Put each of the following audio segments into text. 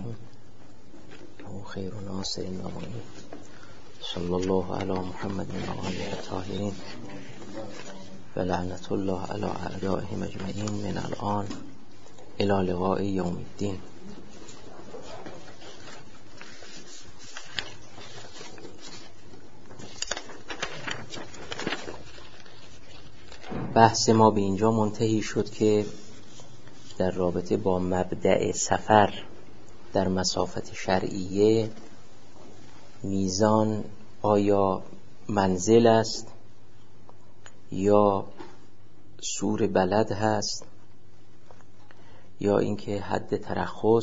الرحیم و خیر ناصر النوائین صلی الله علی محمد و آله الطاهرین و لعنت الله علی اعدائهم اجمعین من الان الی لقاء یوم الدین. بحث ما به اینجا منتهی شد که در رابطه با مبدأ سفر در مسافت شرعیه میزان آیا منزل است یا سور بلد هست یا اینکه حد ترخص.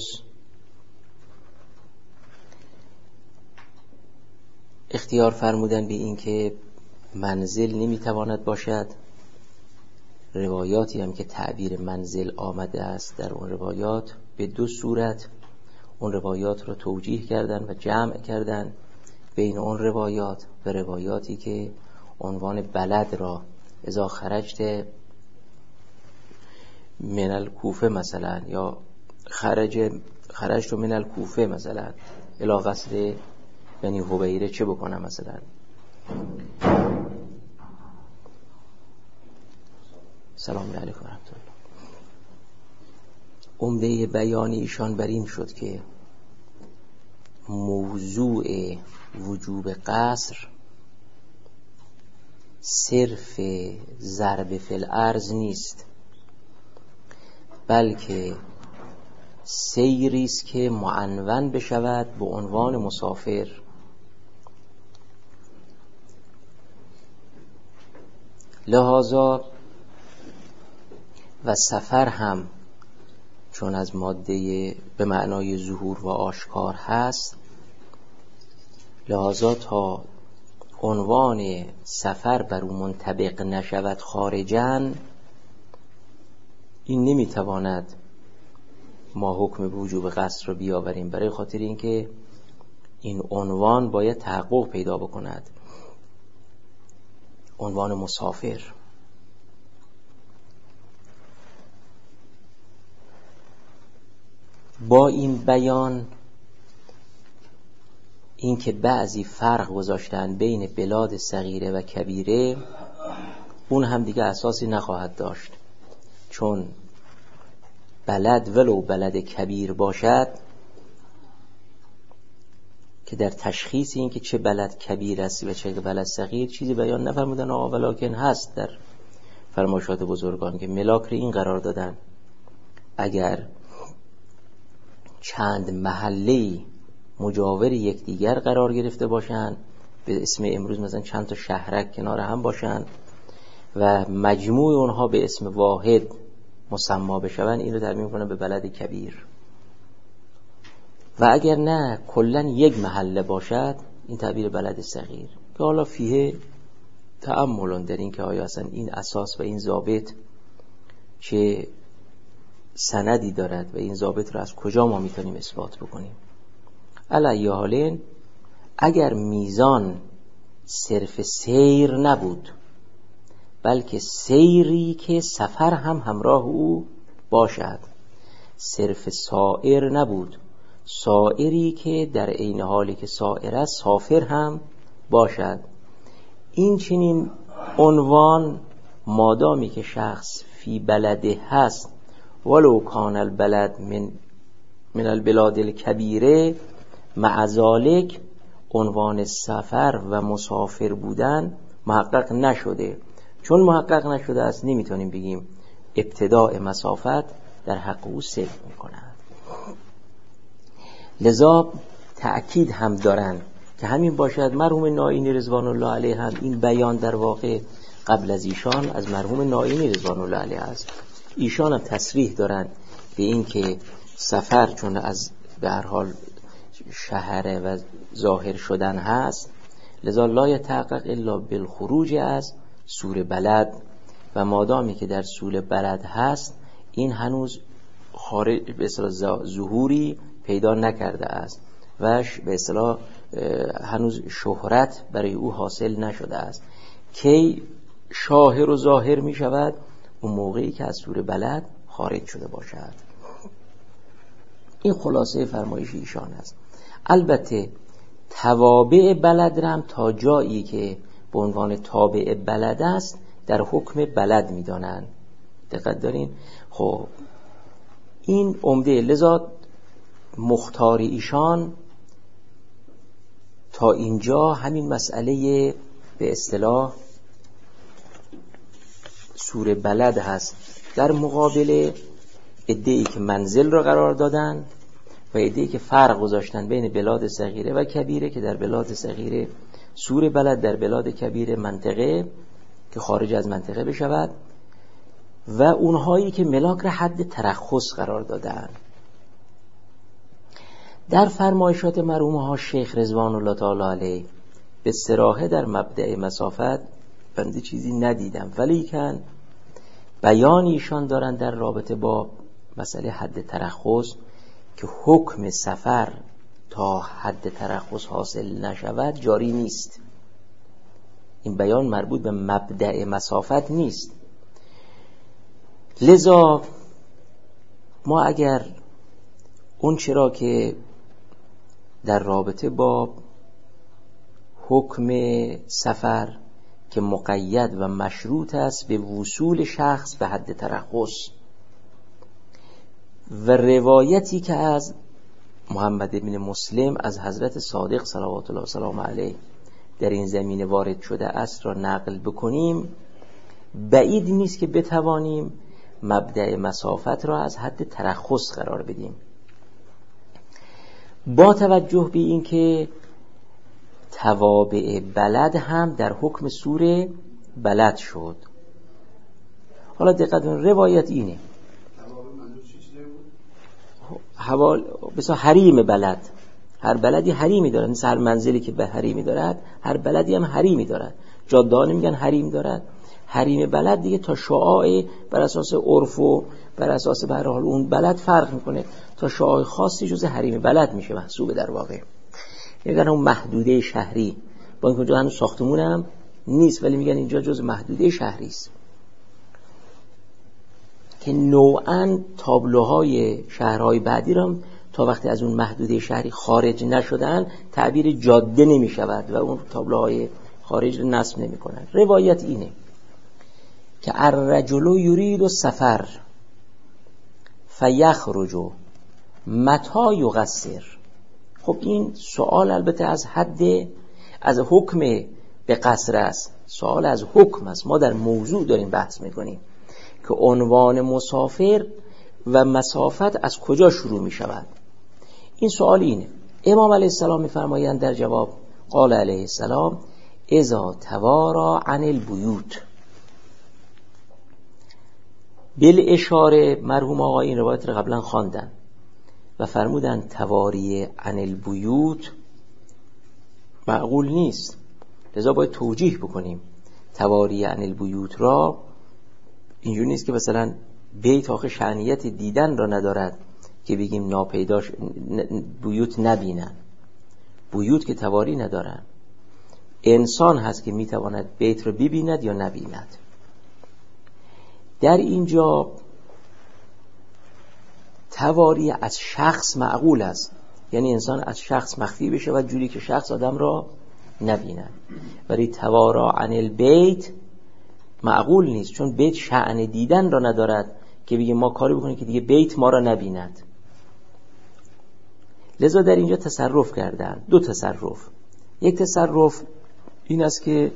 اختیار فرمودن به اینکه منزل نمیتواند باشد. روایاتی هم که تعبیر منزل آمده است در اون روایات به دو صورت اون روایات را توجیه کردن و جمع کردن بین اون روایات و روایاتی که عنوان بلد را اذا خرجت من الکوفه مثلا یا خرجت من الکوفه مثلا الی قصد یعنی حبیره چه بکنم مثلا. سلام علیکم و رحمت الله. عمده بیان ایشان بر این شد که موضوع وجوب قصر صرف ضرب فی الارض نیست، بلکه سیری است که معنون بشود به عنوان مسافر. لذا و سفر هم چون از ماده به معنای ظهور و آشکار هست، لذا تا عنوان سفر بر او منطبق نشود خارجاً، این نمیتواند ما حکم به وجوب قصر رو بیاوریم، برای خاطر اینکه این عنوان باید تحقق پیدا بکند، عنوان مسافر. با این بیان این که بعضی فرق گذاشتن بین بلاد صغیره و کبیره، اون هم دیگه اساسی نخواهد داشت، چون بلد ولو بلد کبیر باشد که در تشخیص این که چه بلد کبیر است و چه بلد صغیر چیزی بیان نفرمودن. ولکن هست در فرمایشات بزرگان که ملاک رو این قرار دادن اگر چند محله مجاور یکدیگر قرار گرفته باشن به اسم امروز مثلا چند تا شهرک کنار هم باشن و مجموع اونها به اسم واحد مسما بشون، این رو تعبیر میکنن به بلد کبیر. و اگر نه کلا یک محله باشد، این تعبیر بلد صغیر، که حالا فیه تأملون در این که آیا اصلا این اساس و این ضابط چه سندی دارد و این ضابط را از کجا ما میتونیم اثبات بکنیم. علی حالین اگر میزان صرف سیر نبود، بلکه سیری که سفر هم همراه او باشد، صرف سائر نبود، سائری که در عین حالی که سائر است سافر هم باشد، این چنین عنوان مادامی که شخص فی بلده هست ولو کان البلد من البلاد الکبیره، مع ذالک عنوان سفر و مسافر بودن محقق نشده. چون محقق نشده است نمیتونیم بگیم ابتداء مسافت در حق او صدق میکند. لذا تأکید هم دارن که همین باشد. مرحوم نائینی رضوان الله علیه هم این بیان در واقع قبل از ایشان از مرحوم نائینی رضوان الله علیه است. ایشان هم تصریح دارن به این که سفر چون از به هر حال شهره و ظاهر شدن هست، لذا لا یتحقق الا بالخروج از سور بلد، و مادامی که در سور بلد هست این هنوز خارج به اصطلاح ظهوری پیدا نکرده است و به اصطلاح هنوز شهرت برای او حاصل نشده است. کی شاهر و ظاهر می شود؟ اون موقعی که از سور بلد خارج شده باشد. این خلاصه فرمایش ایشان است. البته توابع بلد رم تا جایی که به عنوان تابع بلد است در حکم بلد میدانند. دقت دارین؟ خب این عمده، لذا مختار ایشان تا اینجا همین مسئله به اصطلاح سور بلد هست، در مقابل عده‌ای که منزل را قرار دادن و عده‌ای که فرق گذاشتن بین بلاد صغیره و کبیره، که در بلاد صغیره سور بلد، در بلاد کبیره منطقه که خارج از منطقه بشود، و اونهایی که ملاک را حد ترخص قرار دادن. در فرمایشات مرحوم ها شیخ رضوان الله تعالی علیه به صراحه در مبدأ مسافت بنده چیزی ندیدم، ولی کن بیان ایشان دارن در رابطه با مسئله حد ترخص که حکم سفر تا حد ترخص حاصل نشود جاری نیست. این بیان مربوط به مبدأ مسافت نیست. لذا ما اگر اون چرا که در رابطه با حکم سفر که مقید و مشروط است به وصول شخص به حد ترخص و روایتی که از محمد بن مسلم از حضرت صادق صلوات الله وسلامه علیه در این زمینه وارد شده است را نقل بکنیم، بعید نیست که بتوانیم مبدأ مسافت را از حد ترخص قرار بدیم، با توجه به این که توابع بلد هم در حکم سور بلد شد. حالا دقت کنید روایت اینه، بسیار حریم بلد، هر بلدی حریمی دارد، مثل هر منزلی که به حریمی دارد هر بلدی هم حریمی دارد. جاده‌ها میگن حریم دارد، حریم بلد دیگه تا شعاع بر اساس عرف و بر اساس به هر حال اون بلد فرق میکنه، تا شعاع خاصی جز حریم بلد میشه محسوب در واقع. میگن اون محدوده شهری، با اینکه اونجا هنوز ساختمون هم نیست ولی میگن اینجا جز محدوده شهری است، که نوعاً تابلوهای شهرهای بعدی را تا وقتی از اون محدوده شهری خارج نشدن تعبیر جاده نمی شود و اون تابلوهای خارج رو نصب نمی کنن. روایت اینه که الرجل یرید السفر فیخرج متى یقصر. خب این سوال البته از حکم به قصر است، سوال از حکم است. ما در موضوع داریم بحث میکنیم که عنوان مسافر و مسافت از کجا شروع می شود. این سوال اینه. امام علیه السلام میفرمایند در جواب، قال علیه السلام اذا توارا عن البیوت. بالاشاره مرحوم آقا این روایت رو قبلا خواندن و فرمودن تواری عن البیوت معقول نیست، لذا باید توجیه بکنیم. تواری عن البیوت را اینجور نیست که مثلا بیت آخه شأنیت دیدن را ندارد که بگیم ناپیداش بیوت نبینن، بیوت که تواری ندارن، انسان هست که میتواند بیت را ببیند یا نبیند. در اینجا تواری از شخص معقول است، یعنی انسان از شخص مخفی بشه و جوری که شخص آدم را نبیند، ولی توارا عن البیت معقول نیست، چون بیت شأن دیدن را ندارد که بگیم ما کاری بکنیم که دیگه بیت ما را نبیند. لذا در اینجا تصرف کردن، دو تصرف. یک تصرف این است که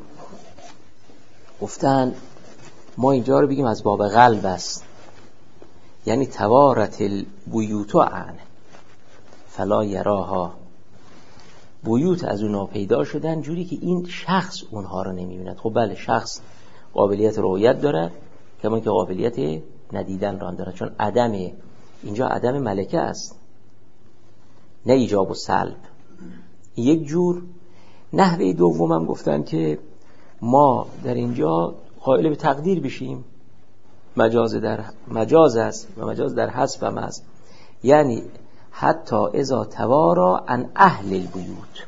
گفتن ما اینجا رو بگیم از باب قلب است، یعنی توارت البیوت عن فلا یراها، بیوت از اونها پیدا شدن جوری که این شخص اونها رو نمیبیند. خب بله، شخص قابلیت رؤیت دارد کما که قابلیت ندیدن را دارد، چون اینجا عدم ملکه است نه ایجاب و سلب. یک جور. نحوه دومم گفتن که ما در اینجا قائل به تقدیر بشیم، مجاز است و مجاز در حذف هم است، یعنی حتی اذا توارا عن اهل البیوت،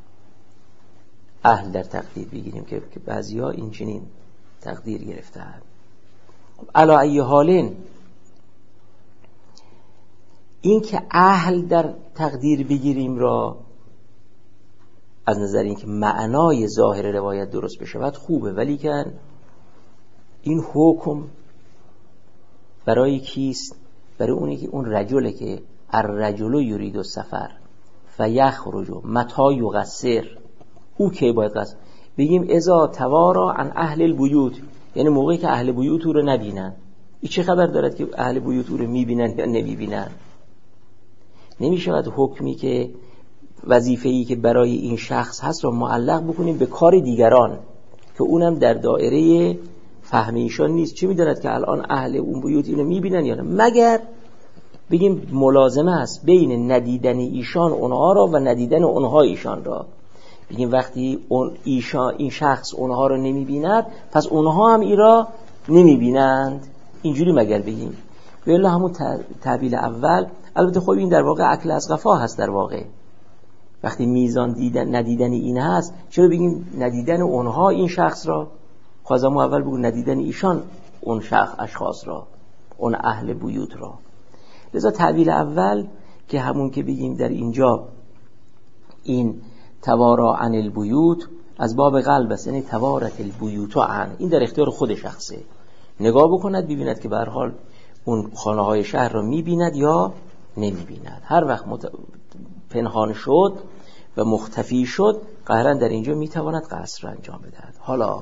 اهل در تقدیر بگیریم که بعضی ها این چنین تقدیر گرفتن. علی ای حالین این که اهل در تقدیر بگیریم را از نظر اینکه معنای ظاهر روایت درست بشود خوبه، ولی که این حکم برای کیست؟ برای اونی که اون رجله که الرجل یرید السفر فیخرج متی یقصر، او که باید قصر بگیم اذا توارا عن اهل البیوت، یعنی موقعی که اهل بیوت او رو نبینن. این چه خبر دارد که اهل بیوت او رو میبینن یا نمیبینن؟ نمیشود حکمی که وظیفه‌ای که برای این شخص هست رو معلق بکنیم به کار دیگران که اونم در دایره فهم ایشان نیست. چه میداند که الان اهل اون بیوت اینو میبینن یا نه؟ مگر بگیم ملازمه است بین ندیدن ایشان اونها را و ندیدن اونها ایشان را. بگیم وقتی این شخص اونها را نمیبیند پس اونها هم ای را نمیبینند، اینجوری مگر بگیم؟ والله همون تعبیل اول. البته خب این در واقع اکل از قفا هست. در واقع وقتی میزان ندیدن این هست، چرا بگیم ندیدن اونها این شخص را؟ خوازم اول بگو ندیدن ایشان اون اشخاص را، اون اهل بیوت را. لذا تعبیل اول که همون که بگیم در اینجا این توارا عن البیوت از باب قلب است، یعنی توارت البیوت عن، این در اختیار خود شخصه. نگاه بکند ببیند که به هر حال اون خانه های شهر را میبیند یا نمیبیند. هر وقت پنهان شد و مختفی شد قهرن در اینجا میتواند قصر انجام بدهد. حالا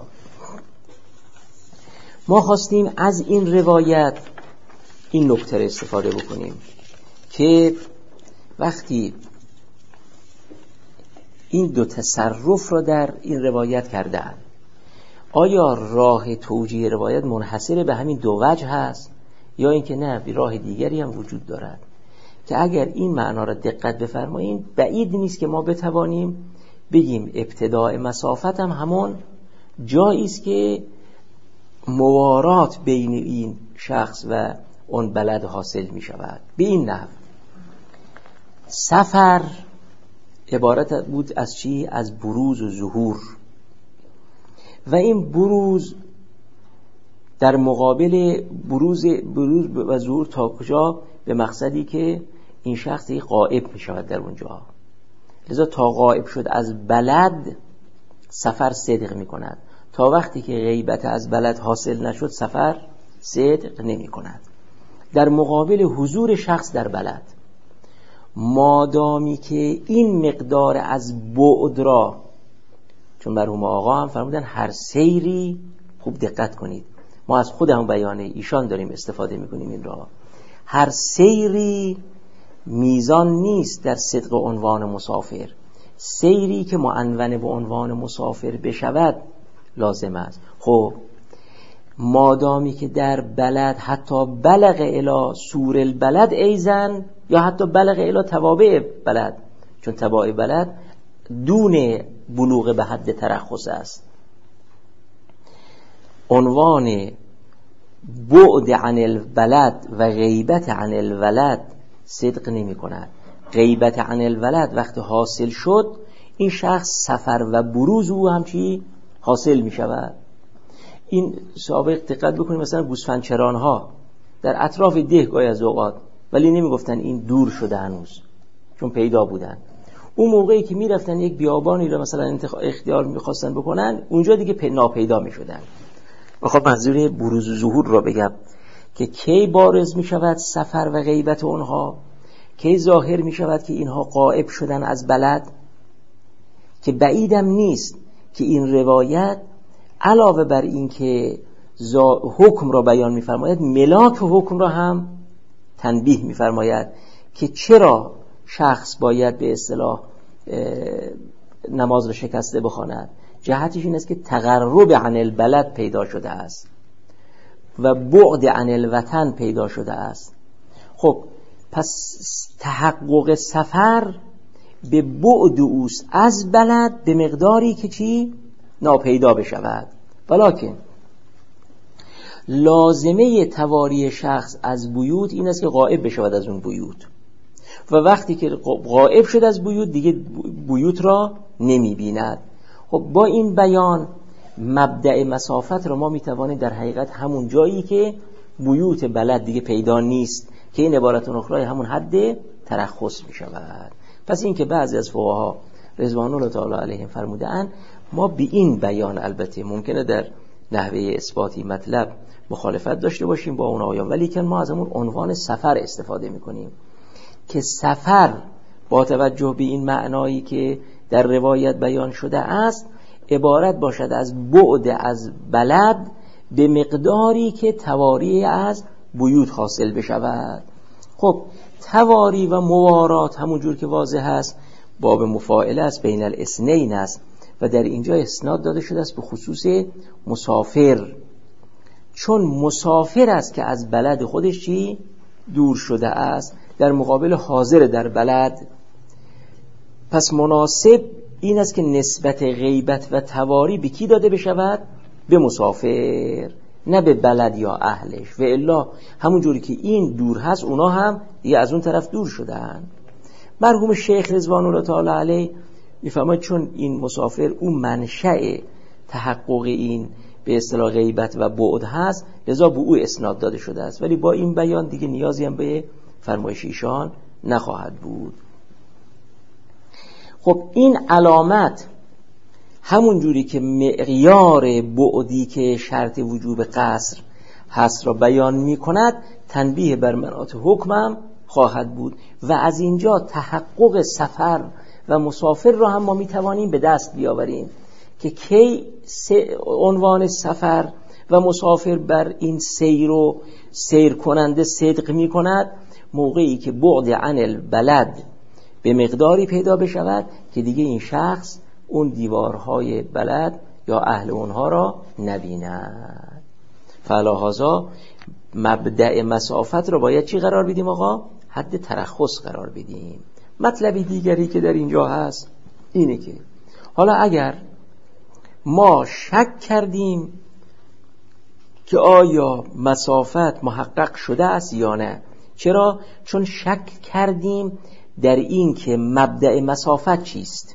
ما خواستیم از این روایت این نکته را استفاده بکنیم که وقتی این دو تصرف را در این روایت کردن، آیا راه توجیه روایت منحصر به همین دو وجه هست یا اینکه نه راه دیگری هم وجود دارد؟ که اگر این معنا را دقت بفرمایید بعید نیست که ما بتوانیم بگیم ابتداء مسافت هم همون جایی است که موارات بین این شخص و اون بلد حاصل می شود. به این نحو سفر عبارت بود از چی؟ از بروز و ظهور، و این بروز در مقابل بروز و ظهور تا کجا؟ به مقصدی که این شخص غائب می شود در اونجا. لذا تا غائب شد از بلد سفر صدق می کند، تا وقتی که غیبت از بلد حاصل نشد سفر صدق نمی کند. در مقابل حضور شخص در بلد، مادامی که این مقدار از بعد را، چون مرحوم آقا هم فرمودن هر سیری، خوب دقت کنید ما از خود هم بیانه ایشان داریم استفاده میکنیم این را، هر سیری میزان نیست در صدق عنوان مسافر. سیری که معنون به عنوان مسافر بشود لازم است. خب مادامی که در بلد حتی بلغ الی سور البلد ایزن، یا حتی بلغ الی توابع بلد، چون توابع بلد دون بلوغ به حد ترخص است، عنوان بعد عن البلد و غیبت عن الولد صدق نمی کند. غیبت عن الولد وقتی حاصل شد این شخص سفر و بروز او هم چی حاصل می شود. این سابق دقت بکنید مثلا گوسفندچران ها در اطراف ده گاهی از اوقات، ولی نمی گفتن این دور شده هنوز، چون پیدا بودن. اون موقعی که می رفتن یک بیابانی رو مثلا اختیار می خواستن بکنن، اونجا دیگه ناپیدا می شدن. خب منظور بروز و ظهور رو بگم که کی بارز می شود سفر و غیبت اونها، کی ظاهر می شود که اینها غائب شدن از بلد. که بعیدم نیست که این روایت علاوه بر این که حکم را بیان می فرماید، ملاک حکم را هم تنبیه می فرماید که چرا شخص باید به اصطلاح نماز را شکسته بخواند. جهتش این است که تقرب عن البلد پیدا شده است و بعد عن الوطن پیدا شده است. خب پس تحقق سفر به بعد اوست از بلد به مقداری که چی؟ ناپیدا بشود. ولیکن لازمه تواری شخص از بیوت این است که غائب بشود از اون بیوت، و وقتی که غائب شد از بیوت دیگه بیوت را نمی بیند. خب با این بیان مبدأ مسافت را ما میتوانیم در حقیقت همون جایی که بیوت بلد دیگه پیدا نیست که این عبارت اخرى همون حد ترخص می شود. پس این که بعضی از فقها رضوان الله تعالی علیهم فرمودند ما به این بیان البته ممکنه در نحوه اثباتی مطلب مخالفت داشته باشیم با اون آیان، ولی که ما از همون عنوان سفر استفاده میکنیم که سفر با توجه به این معنایی که در روایت بیان شده است عبارت باشد از بعد از بلد به مقداری که تواری از بیوت حاصل بشود. خب تواری و موارات همون جور که واضح است باب مفاعله است، بین الاثنین است و در اینجا اسناد داده شده است به خصوص مسافر، چون مسافر است که از بلد خودش چی دور شده است در مقابل حاضر در بلد. پس مناسب این است که نسبت غیبت و تواری به کی داده بشود؟ به مسافر، نه به بلد یا اهلش. و الا همون جوری که این دور هست اونا هم دیگه از اون طرف دور شدن. مرحوم شیخ رضوان الله تعالی علیه میفرماید چون این مسافر اون منشأ تحقق این به اصطلاح غیبت و بعد هست لذا به او اسناد داده شده است، ولی با این بیان دیگه نیازی هم به فرمایش ایشان نخواهد بود. خب این علامت همون جوری که معیار بعدی که شرط وجوب قصر هست را بیان می کند تنبیه بر مناط حکمم خواهد بود و از اینجا تحقق سفر و مسافر را هم ما می توانیم به دست بیاوریم که کی عنوان سفر و مسافر بر این سیر کننده صدق می کند موقعی که بعد عن البلد به مقداری پیدا بشود که دیگه این شخص اون دیوارهای بلد یا اهل اونها را نبیند. فلهذا مبدأ مسافت را باید چی قرار بدیم آقا؟ حد ترخص قرار بدیم. مطلب دیگری که در اینجا هست اینه که حالا اگر ما شک کردیم که آیا مسافت محقق شده است یا نه، چرا؟ چون شک کردیم در این که مبدأ مسافت چیست.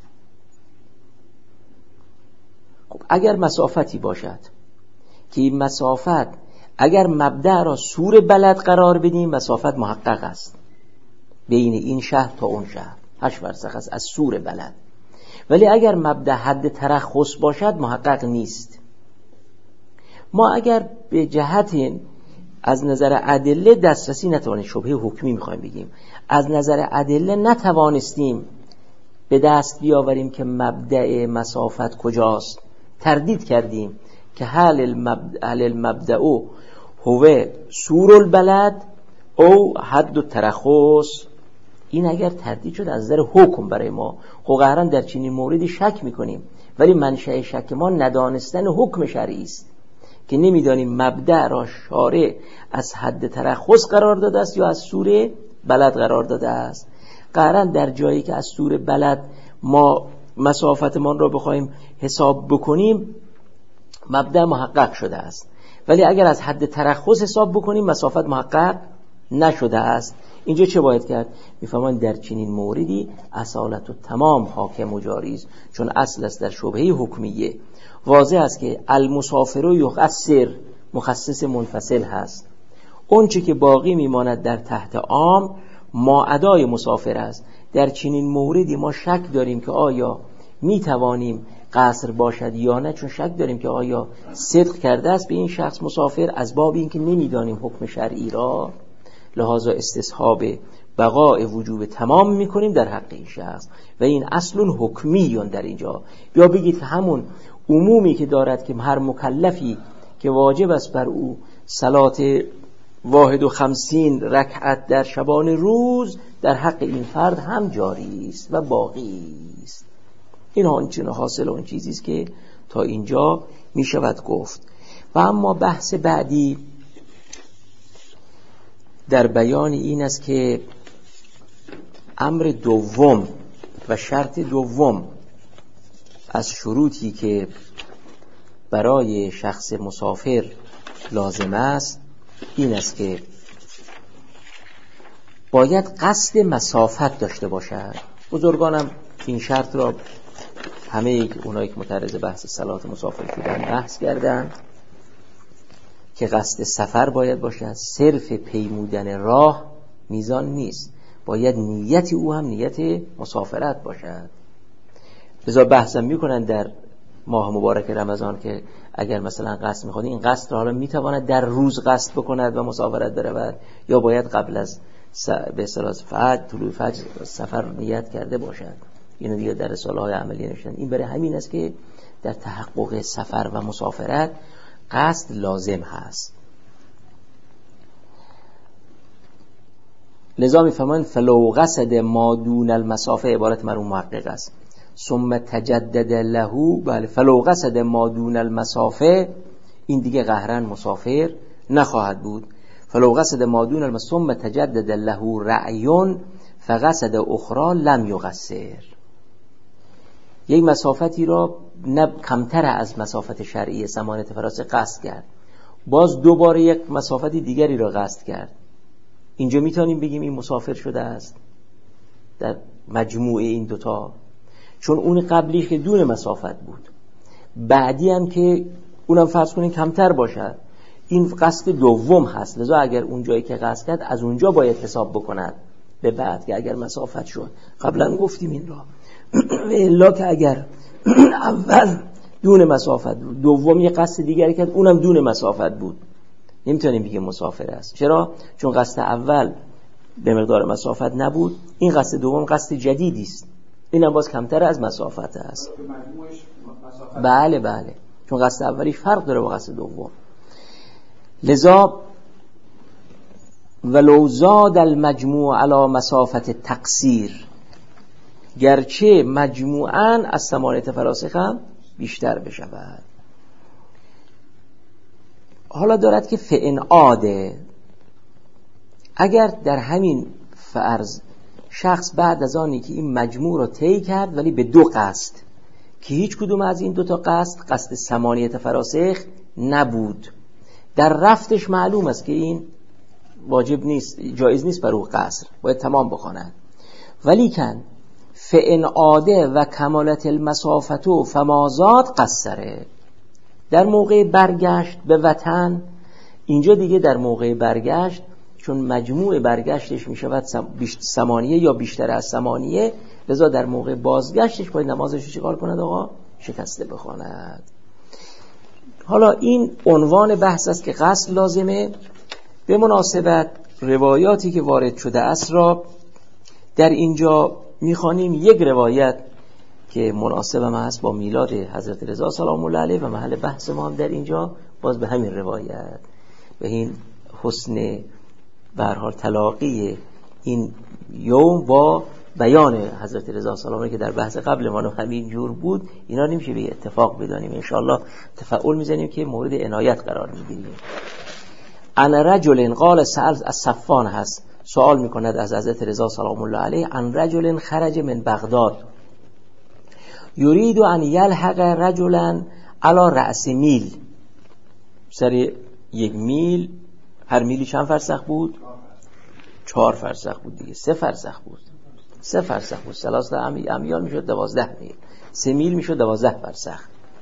خب اگر مسافتی باشد که این مسافت اگر مبدأ را سور بلد قرار بدیم مسافت محقق است بین این شهر تا اون شهر 8 فرسخ است از سور بلد، ولی اگر مبدأ حد ترخص باشد محقق نیست. ما اگر به جهت از نظر ادله دسترسی نتوانیم، شبهه حکمی میخوایم بگیم، از نظر ادله نتوانستیم به دست بیاوریم که مبدأ مسافت کجاست، تردید کردیم که هل المبدأ هو سور البلد او حد الترخص. این اگر تردید شد از نظر حکم برای ما قهرن در چنین موردی شک میکنیم، ولی منشأ شک ما ندانستن حکم شرعی است که نمیدانیم مبدأ را شارع از حد ترخص قرار داده است یا از سور بلد قرار داده است. قهرن در جایی که از سور بلد ما مسافتمان را بخوایم حساب بکنیم مبدأ محقق شده است، ولی اگر از حد ترخص حساب بکنیم مسافت محقق نشده است. اینجا چه باید کرد؟ میفهمن در چنین موردی اصالت و تمام حاکم و جاری است، چون اصل است در شبهه حکمیه واضح است که المسافر و یقصر مخصص منفصل هست. اون چه که باقی میماند در تحت عام ما ادای مسافر است. در چنین موردی ما شک داریم که آیا میتوانیم قصر باشد یا نه، چون شک داریم که آیا صدق کرده است به این شخص مسافر از باب اینکه نمیدانیم حکم شرعی را، لحاظا استصحاب بقاء وجوب تمام میکنیم در حق این شخص و این اصل حکمیون در اینجا. یا بگید که همون عمومی که دارد که هر مکلفی که واجب است بر او صلات 51 رکعت در شبان روز در حق این فرد هم جاری است و باقی است. این آنچه حاصل اون چیزی است که تا اینجا می شود گفت. و اما بحث بعدی در بیان این است که امر دوم و شرط دوم از شروطی که برای شخص مسافر لازم است این است که باید قصد مسافت داشته باشد. بزرگانم این شرط را همه اونایی که متعرض بحث صلات مسافر بودن بحث کردن که قصد سفر باید باشد، صرف پیمودن راه میزان نیست، باید نیت او هم نیت مسافرت باشد. لذا بحثم میکنن در ماه مبارک رمضان که اگر مثلا قصد میخواد این قصد را حالا میتواند در روز قصد بکند و مسافرت برود یا باید قبل از به اصطلاح طلوع فجر سفر نیت کرده باشد. اینو دیگه در رساله‌های عملی نوشتن. این برای همین است که در تحقق سفر و مسافرت قصد لازم هست. لذا میفهمن فلو قصد ما دون المسافه، عبارت مرحوم محقق است، ثم تجدد له، بله فلو قصد ما دون المسافه، این دیگه قهرن مسافر نخواهد بود. فلو قصد ما دون المسافه ثم تجدد له رأی فقصد اخرى لم یقصر، یک مسافتی را نه کمتر از مسافت شرعی ثمانیه فراسخ قصد کرد، باز دوباره یک مسافتی دیگری را قصد کرد، اینجا میتونیم بگیم این مسافر شده است در مجموع این دوتا، چون اون قبلی که دون مسافت بود، بعدی هم که اونم فرض کنین کمتر باشد، این قصد دوم هست. لذا اگر اون جایی که قصد کرد از اونجا باید حساب بکند به بعد که اگر مسافت شد. قبلا گفتیم این را و الا که اگر اول دون مسافت بود دوم یه قصد دیگری کرد اونم دون مسافت بود، نمیتونیم بگیم مسافر است. چرا؟ چون قصد اول به مقدار مسافت نبود، این قصد دوم قصد جدیدی است، اینم باز کمتر از مسافت است. بله بله، چون قصد اولیش فرق داره با قصد دوم. لذا ولو زاد المجموع علی مسافت تقصیر، گرچه مجموعاً از ثمانیه فراسخ هم بیشتر بشود. حالا دارد که فئن عاده، اگر در همین فرض شخص بعد از آنی که این مجموع را طی کرد ولی به دو قصد که هیچ کدوم از این دوتا قصد ثمانیه فراسخ نبود، در رفتش معلوم است که این واجب نیست، جایز نیست بر او قصر، باید تمام بخواند، ولیکن فئن عاده و کمالت المسافتو فمازاد قصره، در موقع برگشت به وطن، اینجا دیگه در موقع برگشت چون مجموع برگشتش می شود ثمانیه یا بیشتر از ثمانیه، لذا در موقع بازگشتش باید نمازش چیکار کند آقا؟ شکسته بخواند. حالا این عنوان بحث است که قصد لازمه. به مناسبت روایاتی که وارد شده است را در اینجا میخوانیم. یک روایت که مناسب هم هست با میلاد حضرت رضا سلام الله علیه و محل بحث ما هم در اینجا باز به همین روایت و این حسن به هر حال تلاقی این یوم با بیان حضرت رضا سلام الله که در بحث قبل ما همین جور بود، اینا نمیشه به اتفاق بدانیم، انشاءالله تفاعل میزنیم که مورد عنایت قرار میگیریم. ان رجل قال سأل از صفان هست، سوال میکند از حضرت رضا سلام الله علیه، ان رجل خرج من بغداد یرید ان یلحق رجلا علی رأس میل، سر یک میل، هر میلی چند فرسخ بود؟ 4 فرسخ بود دیگه، 3 فرسخ بود، 3 فرسخ بود، 3 امیال میشد 12 میل، 3 میل میشد 12 فرسخ.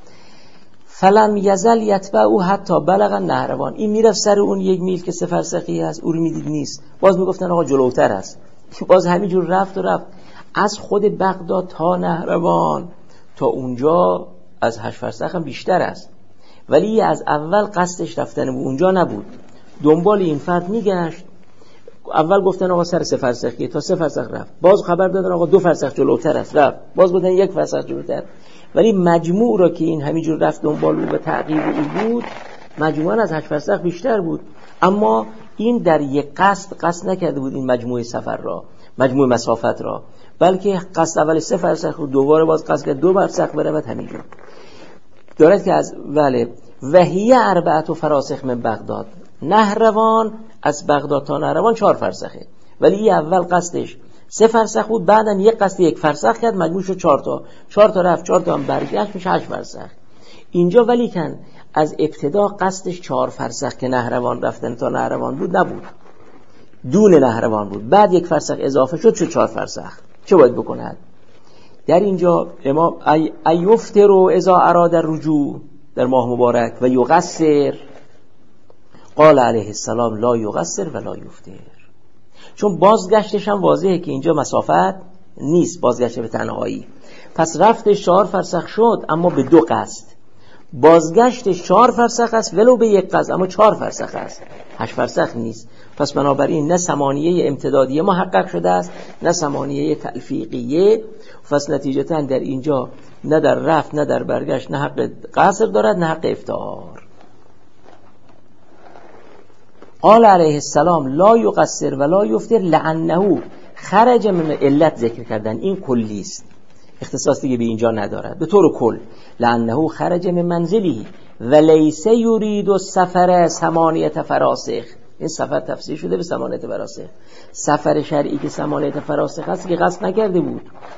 فلم یزل یتبعو حتی بلغ نهروان، این میرفت سر اون 1 میل که 3 فرسخی هست، او رو میدید نیست، باز میگفتن آقا جلوتر است، باز همینجور رفت و رفت از خود بغداد تا نهروان، تا اونجا از 8 فرسخ هم بیشتر است، ولی از اول قصدش رفتن به اونجا نبود، دنبال این فرد میگشت. اول گفتن آقا سر 3 فرسخی، تا 3 فرسخ رفت، باز خبر دادن آقا 2 فرسخ جلوتر است، رفت، باز گفتن 1 فرسخ جلوتر، ولی مجموع را که این همینجور رفت دنبال او و تعقیب او بود، مجموعاً از 8 فرسخ بیشتر بود، اما این در یک قصد نکرده بود این مجموع سفر را، مجموع مسافت را، بلکه قصد اول 3 فرسخ و دوباره باز قصد کرد 2 فرسخ برود همینجور. دارد که از وحیه 4 فراسخ من بغداد، نهروان از بغداد تا نهروان 4 فرسخه، ولی این اول قصدش 3 فرسخ بود، بعدم یک قصد 1 فرسخ کرد، مجموع شد 4 تا رفت، 4 تا هم برگشت، میشه 8 فرسخ. اینجا ولی کن از ابتدا قصدش 4 فرسخ که نهروان رفتن تا نهروان بود نبود، دون نهروان بود، بعد 1 فرسخ اضافه شد 4 فرسخ. چه باید بکند؟ در اینجا امام ایفتر و اذا اراد الرجوع در ماه مبارک و یقصر، قال علیه السلام لا یقصر و لا یفتر. چون بازگشتش هم واضحه که اینجا مسافت نیست، بازگشت به تنهایی. پس رفتش 4 فرسخ شد اما به 2 قصد، بازگشتش 4 فرسخ است ولو به 1 قصد اما 4 فرسخ است، 8 فرسخ نیست. پس بنابراین نه ثمانیه امتدادیه محقق شده است نه ثمانیه تلفیقیه. پس نتیجتا در اینجا نه در رفت نه در برگشت نه حق قصر دارد نه حق افتار. قال علیه السلام لا یقصر ولا یفتر لانه خرج من علت ذکر کردن، این کلی است، اختصاص دیگه به اینجا ندارد. به طور کل لانه خرج من منزلی و لیس یرید السفر 8 فراسخ، این سفر تفسیر شده به 8 فراسخ. سفر شرعی که 8 فراسخ هست که قصد نکرده بود.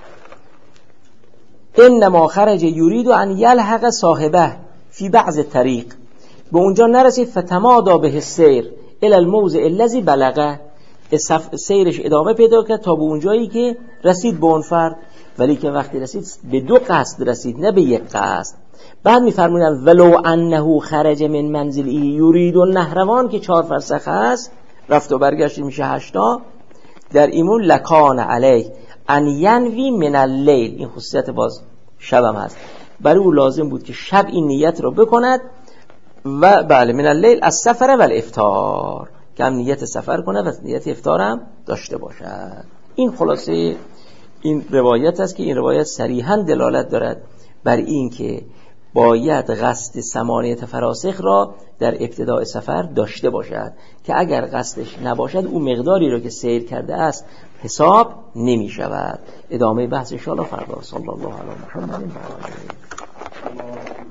انما خرج یرید ان یلحق صاحبه فی بعض طریق، به اونجا نرسید فتمادا به السیر الی الموضع الذی بلغه، سیرش ادامه پیدا کرد تا به اونجایی که رسید به اون فرد، ولی که وقتی رسید به 2 قصد رسید نه به 1 قصد. بعد میفرمودن ولو انه خرج من منزلی یرید النهروان که 4 فرسخ است، رفت و برگشت میشه 8 تا، در ایمون لکان علی ان ینوی من اللیل، این خصوصیت باز شبم هست، برای او لازم بود که شب این نیت رو بکند و بله من اللیل از سفر و الافطار، که هم نیت سفر کند و نیت افطار هم داشته باشد. این خلاصه این روایت است که این روایت صریحاً دلالت دارد بر این که باید قصد 8 فراسخ را در ابتداء سفر داشته باشد، که اگر قصدش نباشد او مقداری را که سیر کرده است حساب نمی شود. ادامه بحث ان شاء الله فردا. صلی الله علیه و آله.